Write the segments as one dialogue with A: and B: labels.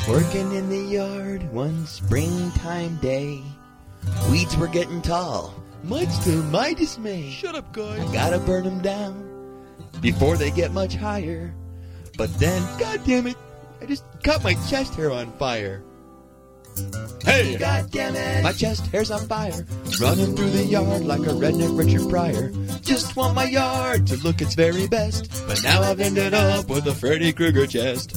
A: Working in the yard one springtime day. Weeds were getting tall, much to my dismay.
B: Shut up, guy.
A: Gotta burn them down before they get much higher. But then, god damn it, I just caught my chest hair on fire.
B: Hey!
A: God damn it, my chest hair's on fire. Running through the yard like a redneck Richard Pryor. Just want my yard to look its very best. But now I've ended up with a Freddy Krueger chest.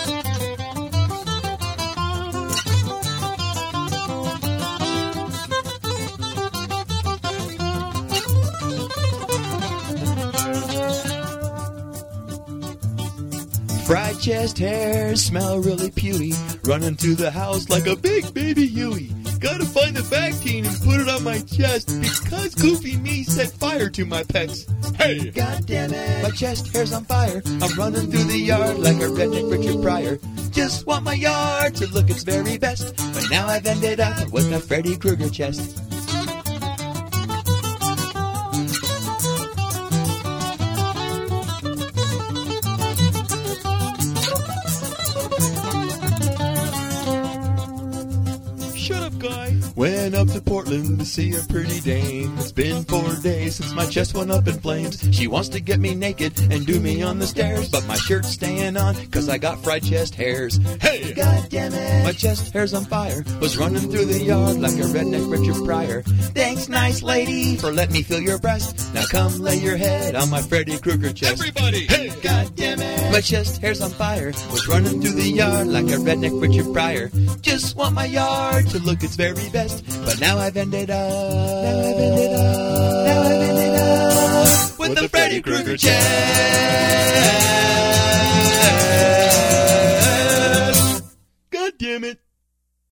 A: Fried chest hairs smell really pewy. Running through the house like a big baby Huey. Gotta find the Bactine and put it on my chest because Goofy me set fire to my pecs.
B: Hey!
A: God damn it, my chest hair's on fire. I'm running through the yard like a redneck Richard Pryor. Just want my yard to look its very best. But now I've ended up with a Freddy Krueger chest.
B: Shut up, guy.
A: Went up to Portland to see a pretty dame. It's been 4 days since my chest went up in flames. She wants to get me naked and do me on the stairs, but my shirt's staying on cause I got fried chest hairs.
B: Hey!
A: God damn it, my chest hair's on fire. Was running through the yard like a redneck Richard Pryor. Thanks, nice lady, for letting me feel your breast. Now come lay your head on my Freddy Krueger chest.
B: Everybody! Hey!
A: God damn it, my chest hair's on fire. Was running through the yard like a redneck Richard Pryor. Just want my yard to look its very best. But now I've ended up with the Freddy Krueger chest. God damn it.